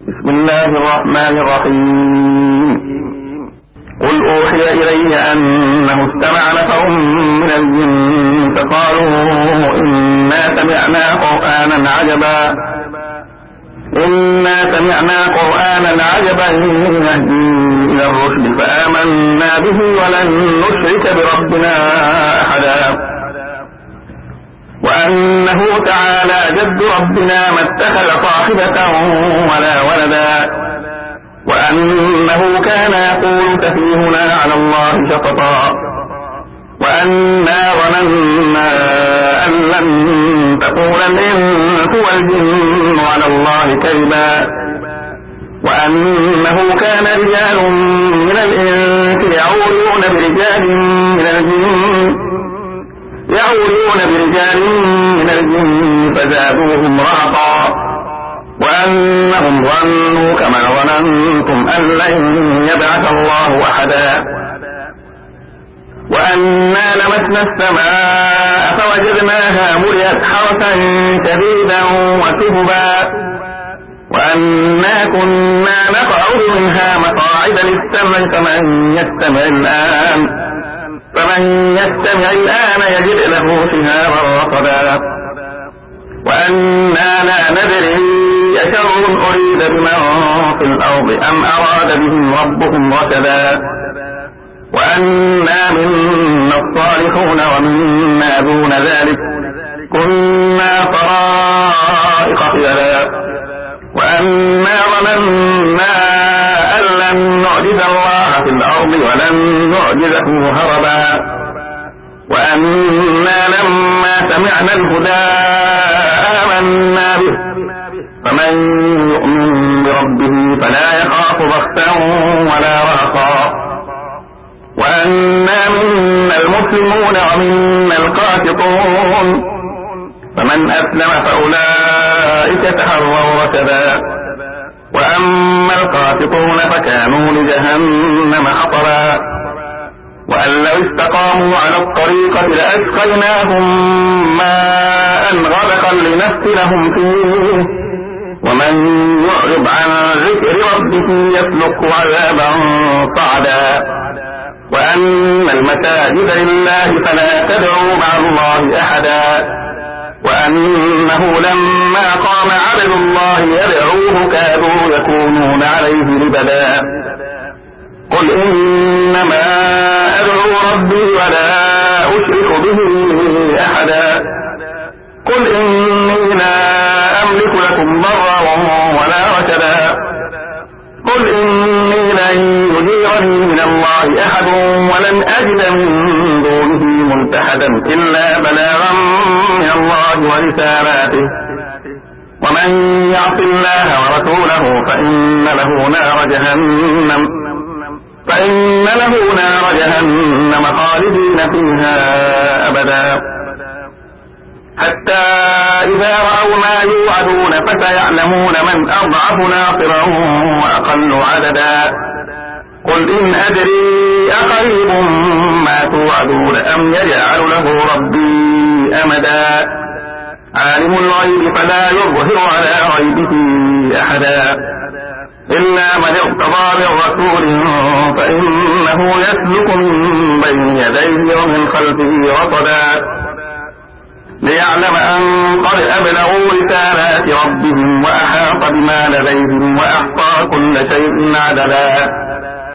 بسم الله الرحمن الرحيم. قل أوحي إلي أنه استمع نفر من الجن فقالوا إنا سمعنا قرآنا عجبا يهدي إلى الرشد فآمنا به ولن نشرك بربنا أحدا وأنه تعالى جد ربنا ما اتخذ صاحبة ولا ولدا وأنه كان يقول سفيهنا على الله شططا وأنا ظننا أن لن تقول الإنس والجن على الله كذبا وأنه كان رجال من الإنس يعوذون برجال من الجن فزادوهم رهقا وأنهم ظنوا كما ظننتم أن لن يبعث الله أحدا وأنا لمسنا السماء فوجدناها ملئت حرسا شديدا وشهبا وأنا كنا نقعد منها مقاعد للسمع فمن يستمع الآن يجد له شهابا رصدا وأنا لا ندري أشر أريد بمن في الأرض أم أراد بهم ربهم رشدا وأنا منا الصالحون ومنا دون ذلك كنا طرائق قددا وأنا ظننا أن لن نعجز الله في الأرض ولن نعجزه هربا وأنا لما سمعنا الهدى آمنا به فمن يؤمن بربه فلا يخاف بخسا ولا رهقا وأنا منا المسلمون ومنا القاسطون فمن أسلم فأولئك تحروا رشدا وأما القاسطون فكانوا لجهنم حطبا وأن لو استقاموا على الطريقة لأسقيناهم ماء غدقا لنفتنهم فيه ومن يعرض عن ذكر ربه يسلك عذابا صعدا وأن المساجد لله فلا تدعوا مع الله أحدا وأنه لما قام عبد الله يدعوه كادوا يكونون عليه لبدا قل إنما أدعو ربي ولا أشرك به أحدا قل إني لا أملك لكم ضرا ولا رشدا قل إني لن يجيرني من الله أحد ولن أجد من دونه ملتحدا إلا بلاغا من الله ورسالاته ومن يعص الله ورسوله فإن له نار جهنم خالدين فيها أبدا حتى إذا رأوا ما يوعدون فسيعلمون من أضعف ناصرا وأقل عددا قل إن أدري أقريب ما توعدون أم يجعل له ربي أمدا عالم الغيب فلا يظهر على غيبه أحدا إلا من ارتضى من رسول فإنه يسلك من بين يديه ومن خلفه رصدا ليعلم أن قد أبلغوا رسالات ربهم وأحاط بما لديهم وأحصى كل شيء عددا